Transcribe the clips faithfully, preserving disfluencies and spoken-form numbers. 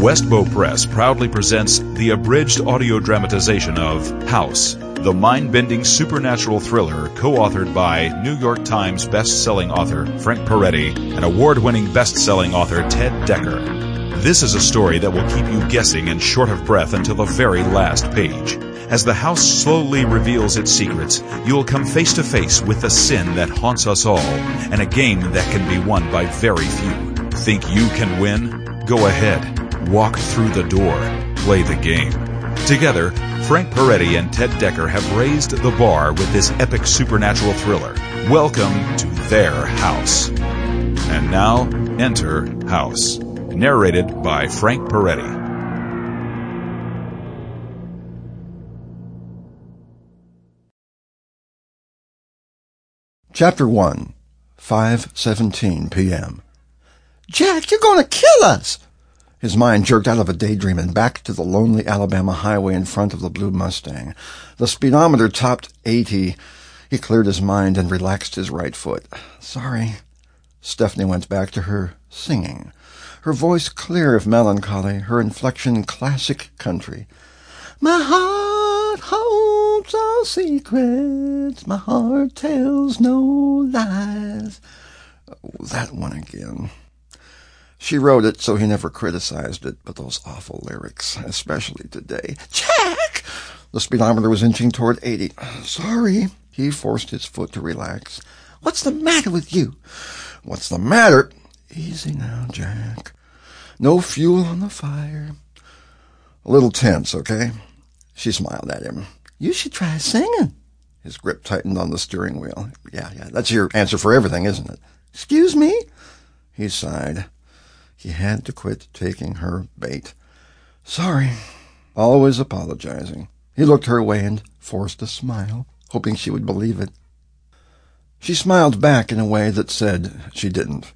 Westbow Press proudly presents the abridged audio dramatization of House, the mind-bending supernatural thriller co-authored by New York Times best-selling author Frank Peretti and award-winning best-selling author Ted Decker. This is a story that will keep you guessing and short of breath until the very last page. As the house slowly reveals its secrets, you will come face to face with the sin that haunts us all, and a game that can be won by very few. Think you can win? Go ahead. Walk through the door. Play the game. Together, Frank Peretti and Ted Decker have raised the bar with this epic supernatural thriller. Welcome to their house. And now, enter House. Narrated by Frank Peretti. Chapter one, five seventeen p.m. "Jack, you're going to kill us!" His mind jerked out of a daydream and back to the lonely Alabama highway in front of the blue Mustang. The speedometer topped eighty. He cleared his mind and relaxed his right foot. "Sorry." Stephanie went back to her singing. Her voice clear of melancholy, her inflection classic country. "My heart holds all secrets, my heart tells no lies." Oh, that one again. She wrote it so he never criticized it, but those awful lyrics, especially today. "Jack!" The speedometer was inching toward eighty. "Sorry." He forced his foot to relax. "What's the matter with you?" "What's the matter?" "Easy now, Jack. No fuel on the fire." "A little tense, okay?" She smiled at him. "You should try singing." His grip tightened on the steering wheel. Yeah, yeah, that's your answer for everything, isn't it? "Excuse me?" He sighed. He had to quit taking her bait. "Sorry." Always apologizing. He looked her way and forced a smile, hoping she would believe it. She smiled back in a way that said she didn't.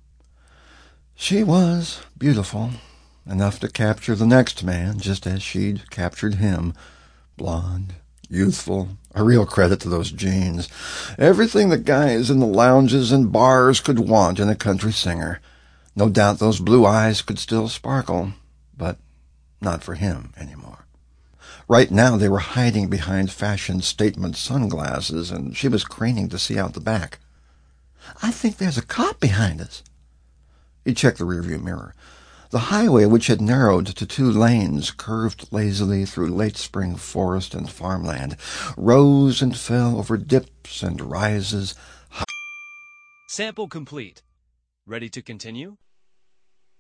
She was beautiful, enough to capture the next man, just as she'd captured him. Blonde, youthful, a real credit to those jeans. Everything the guys in the lounges and bars could want in a country singer. No doubt those blue eyes could still sparkle, but not for him anymore. Right now they were hiding behind fashion statement sunglasses, and she was craning to see out the back. "I think there's a cop behind us." He checked the rearview mirror. The highway, which had narrowed to two lanes, curved lazily through late spring forest and farmland, rose and fell over dips and rises. Sample complete. Ready to continue?